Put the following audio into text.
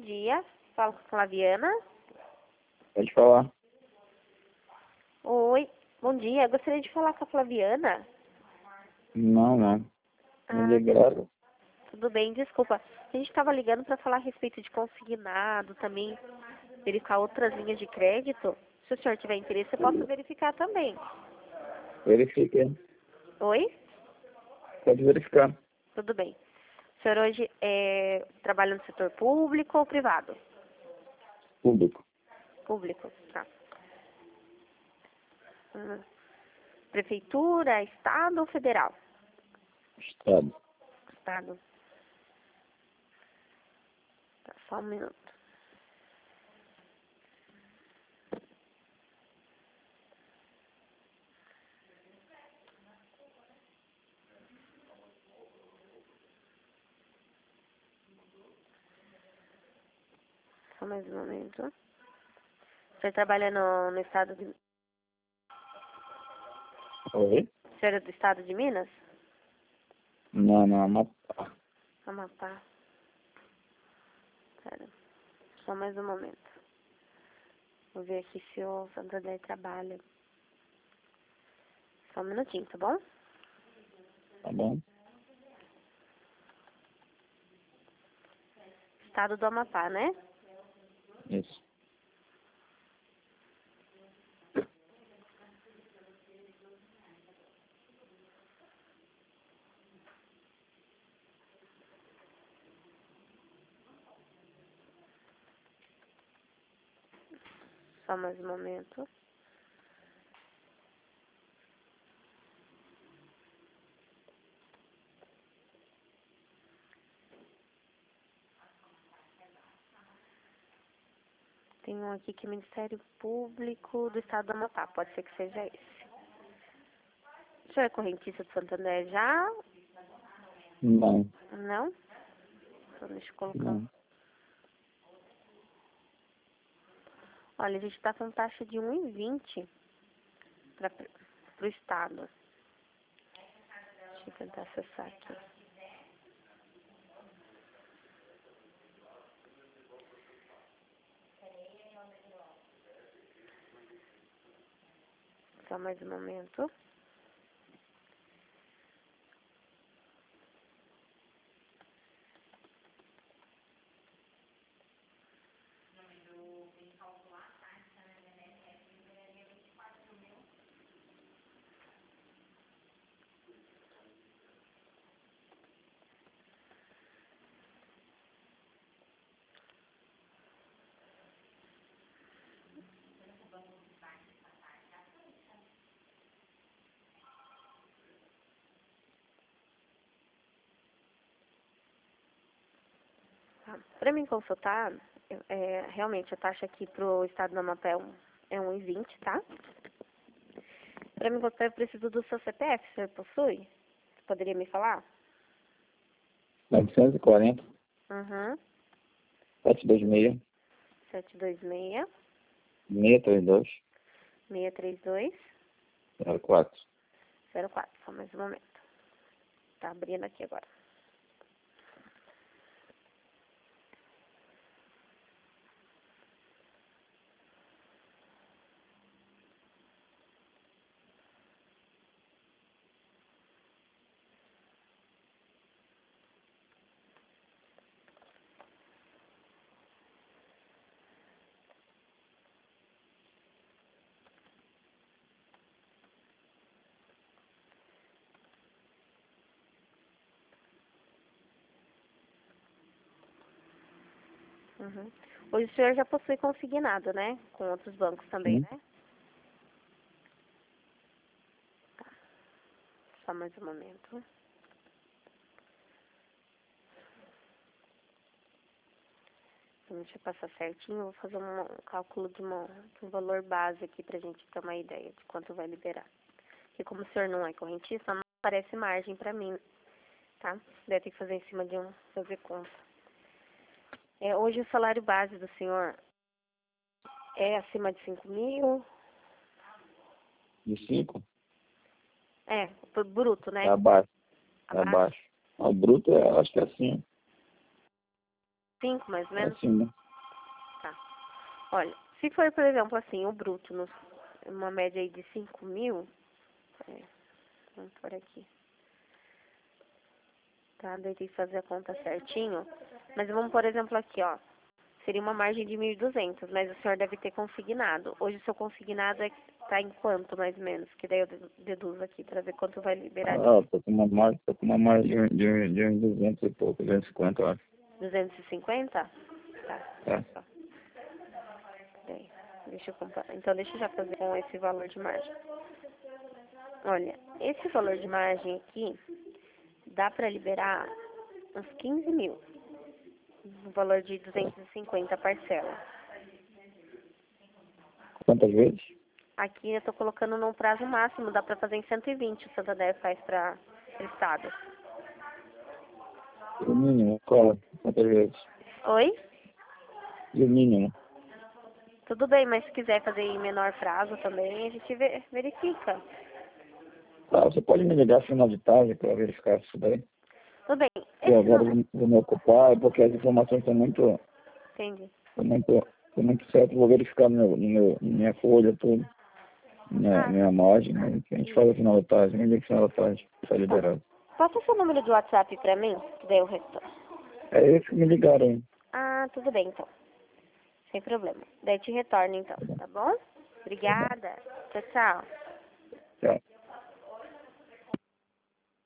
dia. Falo com a Flaviana. Pode falar. Oi, bom dia. Gostaria de falar com a Flaviana. Não. Me ligaram. Tudo bem, desculpa. A gente estava ligando para falar a respeito de consignado, também verificar outras linhas de crédito. Se o senhor tiver interesse, eu posso verificar também. Verifique. Oi? Pode verificar. Tudo bem. O senhor hoje trabalha no setor público ou privado? Público. Público, tá. Prefeitura, estado ou federal? Estado. Estado. Tá, só um minuto. Só mais um momento. O senhor trabalha no estado de... Oi? O senhor é do estado de Minas? Não, Amapá. Amapá. Pera. Só mais um momento. Vou ver aqui se o Santander trabalha. Só um minutinho, tá bom? Tá bom? Estado do Amapá, né? Isso. Só mais um momento. Tem um aqui que é Ministério Público do Estado do Amapá. Pode ser que seja esse. O senhor é correntista do Santander já? Não. Não? Então deixa eu colocar. Não. Olha, a gente está com taxa de 1,20 para o Estado. Deixa eu tentar acessar aqui. Só mais um momento. Tá. Para mim consultar, realmente a taxa aqui para o Estado do Amapá é 1,20, tá? Para mim consultar, eu preciso do seu CPF, o senhor possui? Você poderia me falar? 940. Uhum. 726. 726 632. 632 04. 04. Só mais um momento. Tá abrindo aqui agora. Uhum. Hoje o senhor já possui consignado, né? Com outros bancos também, Sim. né? Tá. Só mais um momento. Deixa eu passar certinho. Vou fazer um cálculo de um valor base aqui pra gente ter uma ideia de quanto vai liberar. Porque como o senhor não é correntista, não aparece margem pra mim, tá? Deve ter que fazer em cima de fazer conta. Hoje o salário base do senhor é acima de 5.000? De 5? Bruto, né? É abaixo. É Abaixo? abaixo. O bruto, acho que é assim. 5, mais ou menos? Acima. Tá. Olha, se for, por exemplo, assim, o bruto, uma média aí de 5 mil, vamos por aqui. Tá, daí tem que fazer a conta certinho. Mas vamos, por exemplo, aqui, ó. Seria uma margem de 1.200, mas o senhor deve ter consignado. Hoje o seu consignado tá em quanto, mais ou menos? Que daí eu deduzo aqui para ver quanto vai liberar. Tô com uma margem de uns 200 e pouco, 250, eu acho. 250? Tá. Tá. Daí, deixa eu comparar. Então, deixa eu já fazer com esse valor de margem. Olha, esse valor de margem aqui, dá para liberar uns 15 mil. No valor de 250 parcela. Quantas vezes? Aqui eu tô colocando num prazo máximo, dá para fazer em 120, o Santander faz para Estado. E o mínimo, qual? Quantas vezes? Oi? E o mínimo? Tudo bem, mas se quiser fazer em menor prazo também, a gente verifica. Você pode me ligar final de tarde para verificar isso daí? Tudo bem. E agora eu vou me ocupar, porque as informações estão muito Entendi. certas. Vou verificar minha folha, tudo. Minha margem, né? A gente faz no final da tarde, me liga no final da tarde, está liberado. Passa seu número de WhatsApp para mim, que daí eu retorno. É eles que me ligaram aí. Ah, tudo bem, então. Sem problema. Daí eu te retorno, então, tá bom? Obrigada. Tchau, tchau. Tchau.